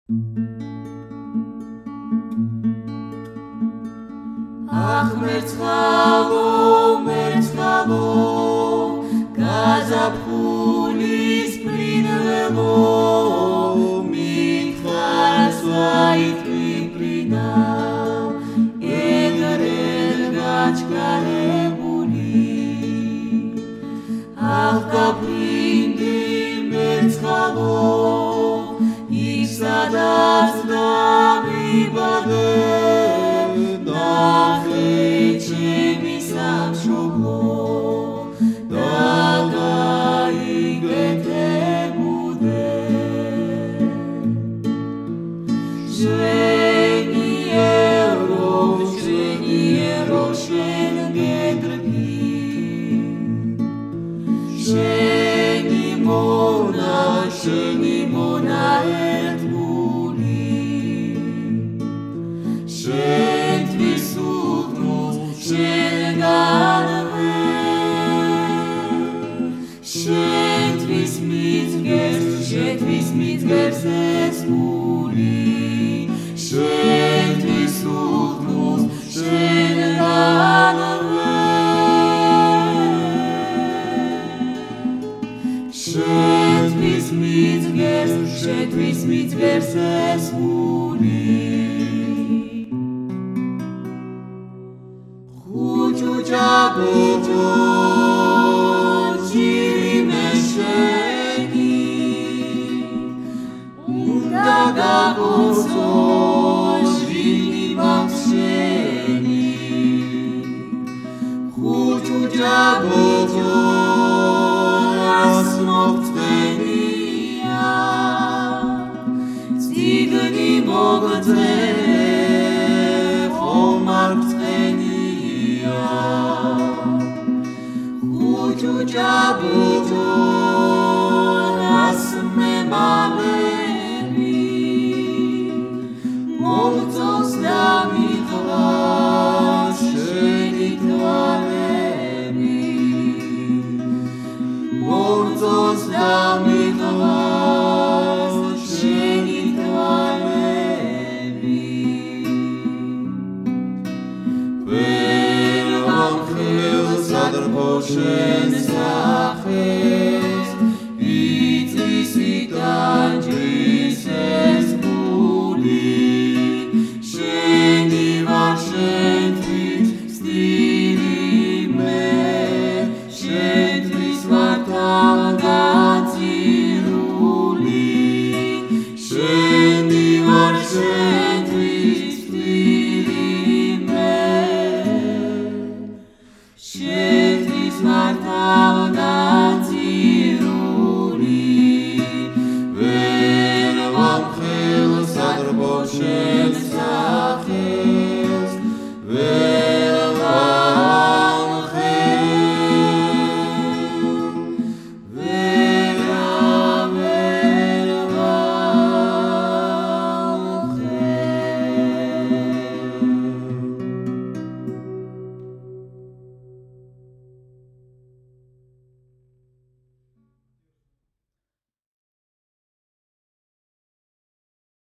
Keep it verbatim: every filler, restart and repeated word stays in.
Ach, მერცხალო, მერცხალო, გაზაფხულის ფრინველო, მითხარს ვაიტვიფრინავ, ეგრელ გაჩქარებული. Ach, გაფრინდი მერცხალო, იქ სადაც დავიბადე, შენი მონა ერთგული შენთვის უდმოს შენგანვე შენთვის მიძგერს შენთვის მიძგერს ეს გული შენთვის უდმოს შენგანვე შენთვის მიძგერს შენთვის მიძგერს ეს გული ხუჭუჭა ბიჭო ჯირიმე შენი უნდა გაგოსო ჟინი ბავშვენი ხუჭუჭა ბიჭო მოგწე ხომარ წენია ხუჭუჭა ბიჭო რას მემალები მომწონს და მიღლას შენი თვალები მომწონს და მიღლას შენი Share